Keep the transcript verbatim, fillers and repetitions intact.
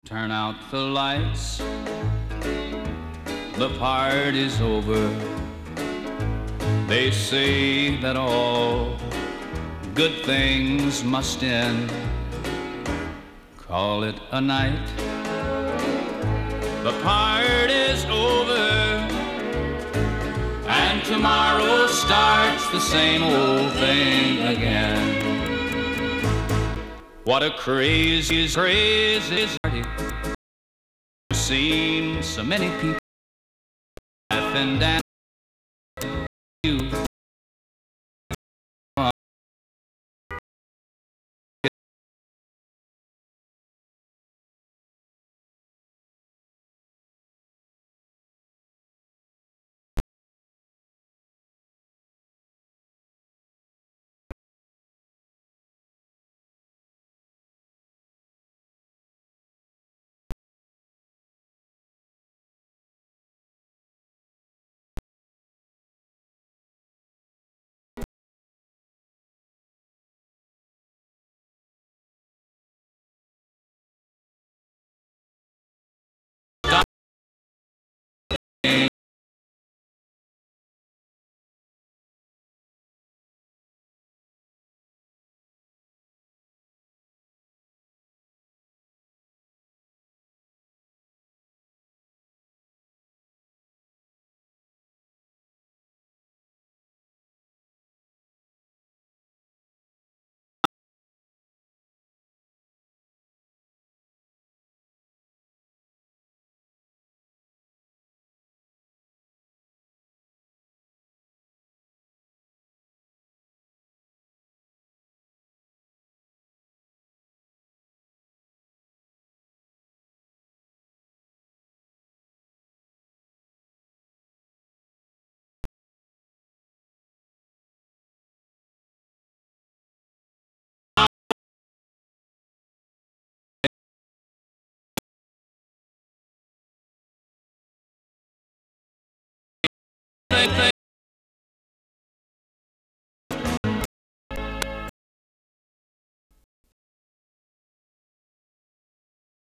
Turn out the lights, the party's over. They say that all good things must end. Call it a night, the party's over, and tomorrow starts the same old thing again. What a crazy, crazy party. I've seen so many people laugh and dance. You think